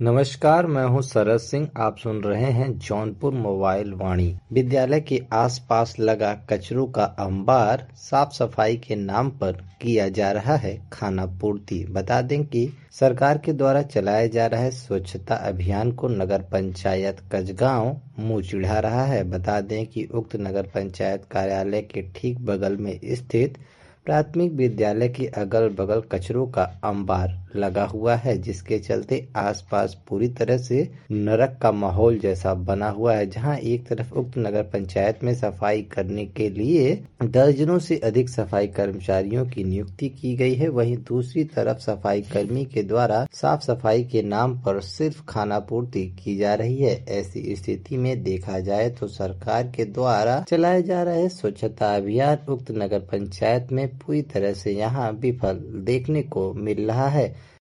नमस्कार, मैं हूं शरद सिंह। आप सुन रहे हैं जौनपुर मोबाइल वाणी। विद्यालय के आसपास लगा कचरों का अंबार, साफ सफाई के नाम पर किया जा रहा है खाना पूर्ति। बता दें कि सरकार के द्वारा चलाया जा रहा है स्वच्छता अभियान को नगर पंचायत कजगांव मुंह चिढ़ा रहा है। बता दें कि उक्त नगर पंचायत कार्यालय के ठीक बगल में स्थित प्राथमिक विद्यालय के अगल बगल कचरों का अंबार लगा हुआ है, जिसके चलते आसपास पूरी तरह से नरक का माहौल जैसा बना हुआ है। जहां एक तरफ उक्त नगर पंचायत में सफाई करने के लिए दर्जनों से अधिक सफाई कर्मचारियों की नियुक्ति की गई है, वहीं दूसरी तरफ सफाई कर्मी के द्वारा साफ सफाई के नाम पर सिर्फ खाना पूर्ति की जा रही है। ऐसी स्थिति में देखा जाए तो सरकार के द्वारा चलाए जा रहे स्वच्छता अभियान उक्त नगर पंचायत में पूरी तरह से यहाँ विफल देखने को मिल रहा है।